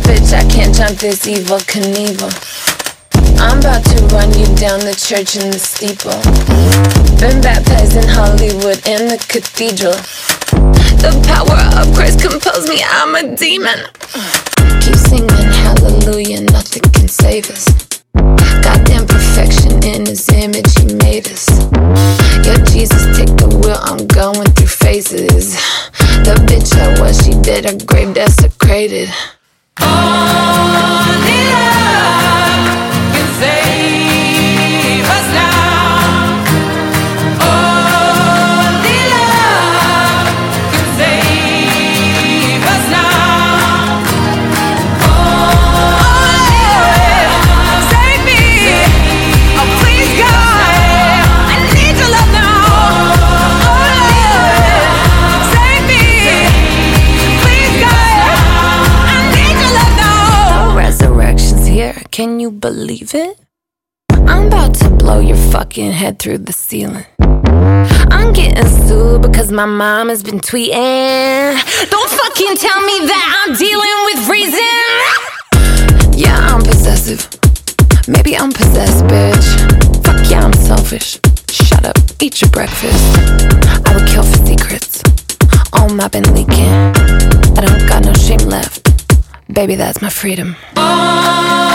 bitch, I can't jump this evil Knievel. I'm about to run you down the church in the steeple. Been baptized in Hollywood in the cathedral. The power of Christ compels me, I'm a demon. Keep singing hallelujah, nothing can save us. Goddamn perfection in his image, he made us. Yo, Jesus, take the wheel, I'm going through phases. The bitch I was, she did her grave desecrated. Only love can save us now. Only love can save us now. Only love, save me. Oh, please, God, I need your love now. Only love, save me. Please, God, I need your love now. The resurrection's here, can you believe it? I'm about to blow your fucking head through the ceiling. I'm getting sued because my mom has been tweeting. Don't fucking tell me that I'm dealing with reason. Yeah, I'm possessive. Maybe I'm possessed, bitch. Fuck yeah, I'm selfish. Shut up, eat your breakfast. I would kill for secrets. All my been leaking. I don't got no shame left. Baby, that's my freedom. Oh.